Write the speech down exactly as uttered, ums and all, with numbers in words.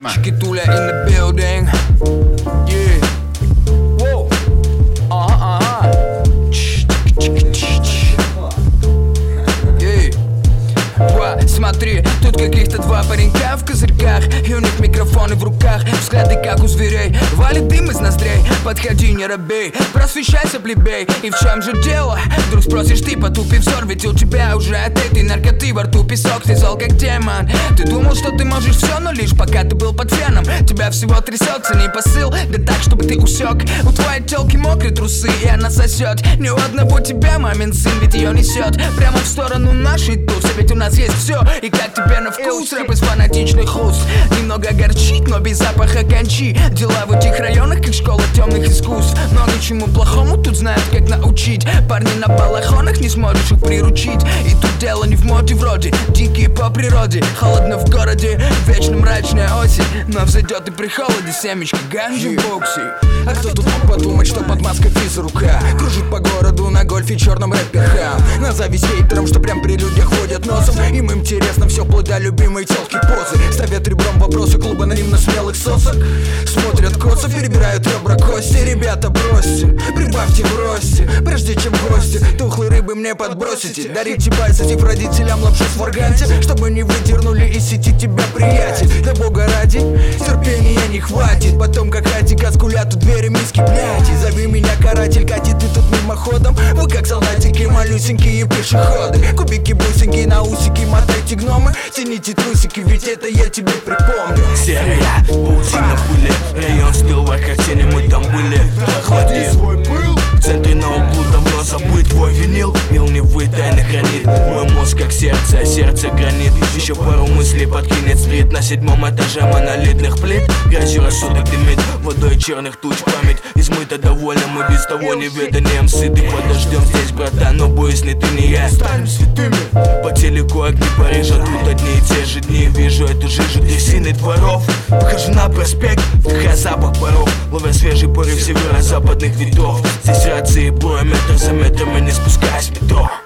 Chiquitula in the building. Yeah. Whoa. Uh-huh, uh-huh. Yeah. Ва, смотри, тут каких-то два паренька в козырьках, и у них микрофоны в руках, взгляды как у зверей, валит дым из ноздрей. Подходи, не робей, просвещайся, плебей. И в чем же дело? Вдруг спросишь ты, потупив взор, ведь у тебя уже от этой наркоты во рту песок, ты зол как демон. Ты думал, что ты можешь все, но лишь пока ты был под феном. Тебя всего трясется, не посыл, да так, чтобы ты усек. У твоей телки мокрые трусы, и она сосет. Ни у одного тебя мамин сын, ведь ее несет прямо в сторону нашей тусы. Ведь у нас есть все, и как тебе на вкус? Рэп из фанатичных уст, немного горчит, но без запаха кончи. Дела в этих районах, как школа темных искусств. Много чему плохому тут знают, как научить. Парни на балахонах, не сможешь их приручить. И тут дело не в моде вроде, дикие по природе. Холодно в городе, вечно мрачная осень, но взойдет и при холоде семечки ганджи в боксе. А кто тут мог подумать, что под маской физрука кружит по городу на гольфе черном рэпер хам. Назови хейтером, что прям при людях ходят носом. Им интересно все вплоть до любимой телки позы. Ставят ребром вопросы клуба наивно смелых сосок. Смотрят косо, перебирают ребра кости. Ребята, бросьте, прибавьте в росте, прежде чем гости тухлой рыбы мне подбросите. Дарите пальцев родителям лапшу в фарганте, чтобы не выдернули из сети тебя, приятель. Да бога ради, терпения не хватит. Потом как хатика скулят у двери миски, блядь. Зови меня каратель, катит ты тут мимоходом. Вы как солдатики, малюсенькие пешеходы. Кубики, бусинки, на усики, мотайте гномы. Тяните трусики, ведь это я тебе припомню. Серия, паутина пыли, район стилва, как тени мы там были. Охлади в центре на углу давно забыт твой винил. Мил не вы тайны хранит мой мозг как сердце, а сердце гранит. Еще пару мыслей подкинет стрит на седьмом этаже монолитных плит. Грязью рассудок дымит, водой черных туч память измыта довольно, мы без того неведанием сыты. Подождем здесь, братан, но боюсь ни ты, ни я станем святыми. По телеку огни Парижа, тут одни и те же дни. Вижу эту жижу древесины дворов. Выхожу на проспект, вдыхая запах паров, ловя свежий порыв северо-западных ветров. Здесь рации боем, метр за метром, и не спускаясь в метро.